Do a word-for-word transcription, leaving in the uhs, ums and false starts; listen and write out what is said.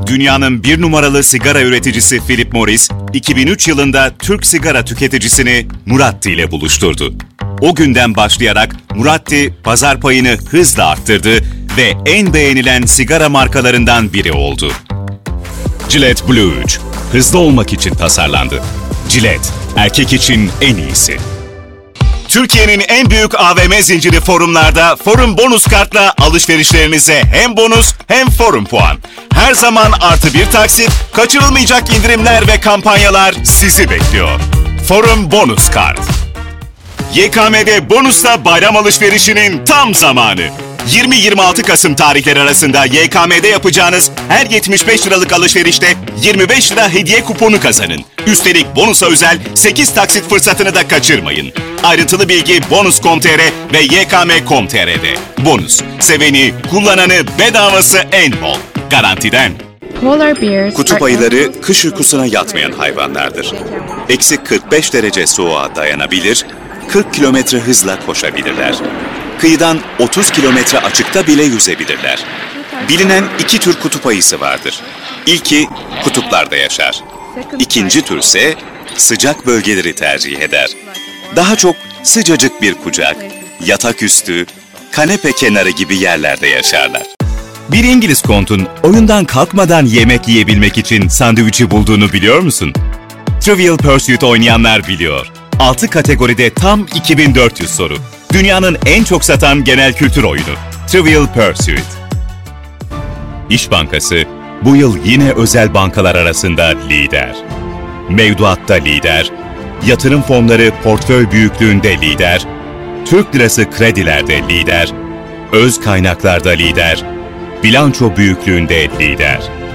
Dünyanın bir numaralı sigara üreticisi Philip Morris, iki bin üç yılında Türk sigara tüketicisini Muratti ile buluşturdu. O günden başlayarak Muratti pazar payını hızla arttırdı ve en beğenilen sigara markalarından biri oldu. Gillette Blue üç, hızlı olmak için tasarlandı. Gillette, erkek için en iyisi. Türkiye'nin en büyük A V M zinciri Forum'larda Forum bonus kartla alışverişlerinize hem bonus hem Forum puan. Her zaman artı bir taksit, kaçırılmayacak indirimler ve kampanyalar sizi bekliyor. Forum bonus kart. Y K M'de bonusla bayram alışverişinin tam zamanı. yirmi yirmi altı Kasım tarihleri arasında Y K M'de yapacağınız her yetmiş beş liralık alışverişte yirmi beş lira hediye kuponu kazanın. Üstelik bonusa özel sekiz taksit fırsatını da kaçırmayın. Ayrıntılı bilgi bonus nokta com nokta tr ve y k m nokta com nokta tr'de. Bonus, seveni, kullananı, bedavası en bol. Garantiden. Kutup ayıları kış uykusuna yatmayan hayvanlardır. Eksi kırk beş derece soğuğa dayanabilir, kırk kilometre hızla koşabilirler. Kıyıdan otuz kilometre açıkta bile yüzebilirler. Bilinen iki tür kutup ayısı vardır. İlki kutuplarda yaşar. İkinci tür ise sıcak bölgeleri tercih eder. Daha çok sıcacık bir kucak, yatak üstü, kanepe kenarı gibi yerlerde yaşarlar. Bir İngiliz kontun oyundan kalkmadan yemek yiyebilmek için sandviçi bulduğunu biliyor musun? Trivial Pursuit oynayanlar biliyor. altı kategoride tam iki bin dört yüz soru. Dünyanın en çok satan genel kültür oyunu. Trivial Pursuit. İş Bankası bu yıl yine özel bankalar arasında lider. Mevduatta lider, yatırım fonları portföy büyüklüğünde lider, Türk lirası kredilerde lider, öz kaynaklarda lider, bilanço büyüklüğünde lider.